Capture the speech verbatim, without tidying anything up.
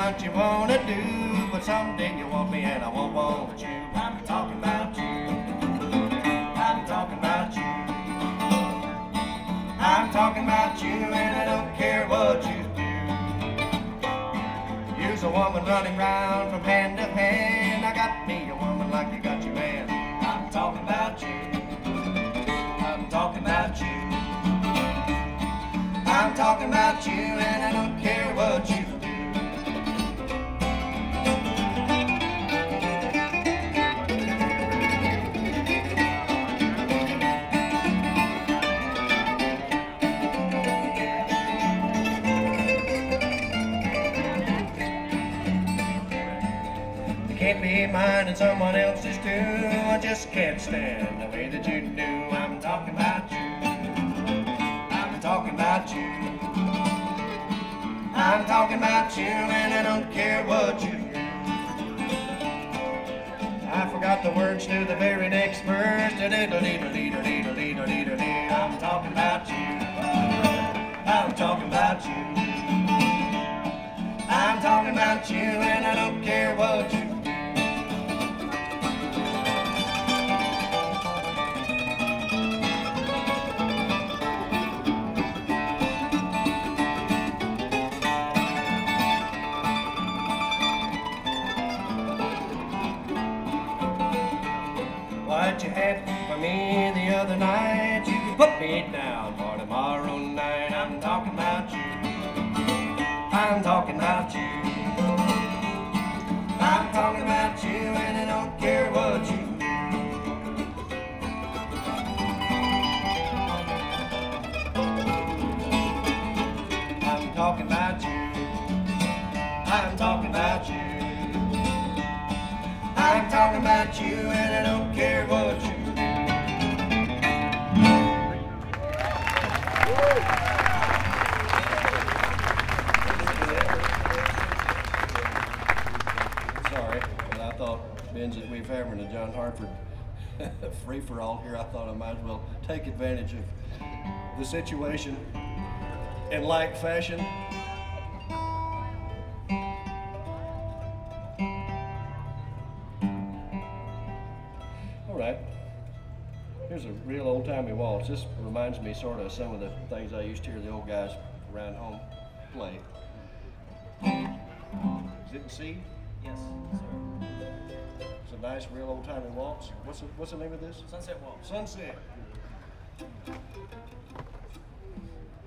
what you wanna do, but someday you want me and I won't want you. I'm talking about you. I'm talking about you. I'm talking about you, and I don't care what you do. You's a woman running round from hand to hand. I got me a woman like you got your man. I'm talking about you. I'm talking about you. I'm talking about you, and I don't care what you do. You can't be mine and someone else's too. I just can't stand the way that you do. I'm talking about you. I'm talking about you. I'm talking about you, and I don't care what you do. I forgot the words to the very next verse. I'm talking about you. I'm talking about you. I'm talking about you, and I don't care what you do. What you had for me the other night, you can put me down for tomorrow night. I'm talking about you. I'm talking about you. I'm talking about you, and I don't care what you do. I'm talking about you. I'm talking about you. I'm talking about you, and I don't care what you do. Sorry, but I thought, being that we've having a John Hartford free-for-all here, I thought I might as well take advantage of the situation in like fashion. All right, here's a real old-timey waltz. This reminds me sort of some of the things I used to hear the old guys around home play. Is it in C? Yes, sir. It's a nice, real old-timey waltz. What's the, what's the name of this? Sunset Waltz. Sunset.